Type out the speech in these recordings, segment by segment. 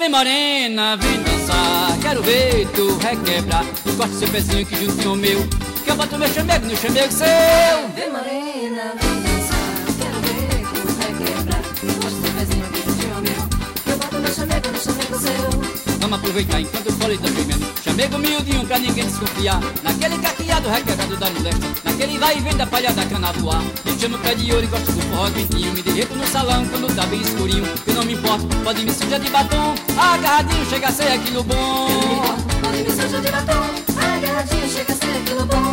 morena, vem dançar, quero ver tu requebrar. Encosta seu pezinho aqui juntinho ao meu, que eu boto meu chamego no chamego seu. Vem morena, vem dançar, quero ver tu requebrar. Encosta seu pezinho aqui juntinho ao meu, que eu boto meu chamego no chamego seu. Vamos aproveitar enquanto o fole tá gemendo, chamego miudinho pra ninguém desconfiar. Naquele caqueado requebrado da molesta, naquele vai e vem da palha da cana voar. Me chamo pé de ouro e gosto do forró quentinho, me derreto no salão quando tá bem escurinho. Eu não me importo, pode me sujar de batom, agarradinho chega a ser aquilo bom. Eu não me importo, pode me sujar de batom, agarradinho chega a ser aquilo bom.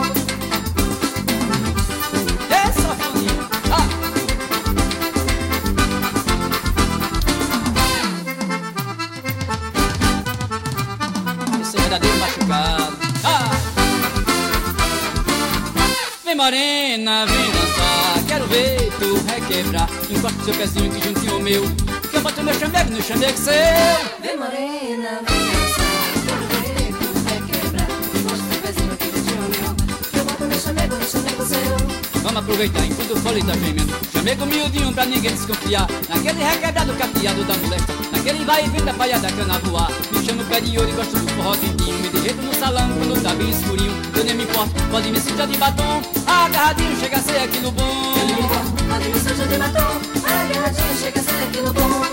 Essa foninha, esse é verdadeiro machucado. Vem morena, vem dançar, quero ver tu requebrar. Encosta seu pezinho aqui juntinho ao meu, que eu boto meu chamego no chamego seu. Vem morena, vem dançar, quero ver tu requebrar. Encosta seu pezinho aqui juntinho ao meu, que eu boto meu chamego no chamego seu. Vamos aproveitar enquanto o fole tá gemendo, chamego miudinho pra ninguém desconfiar. Naquele requebrado capeado da molesta, naquele vai e vem da palha da cana voar. Me chamo pé de ouro e gosto do forró quentinho, me derreto no salão quando tá bem escurinho. Eu nem me importo, pode me sujar de batom, agarradinho chega a ser aquilo bom. Eu não me importo, pode me sujar de batom, agarradinho chega a ser aquilo bom.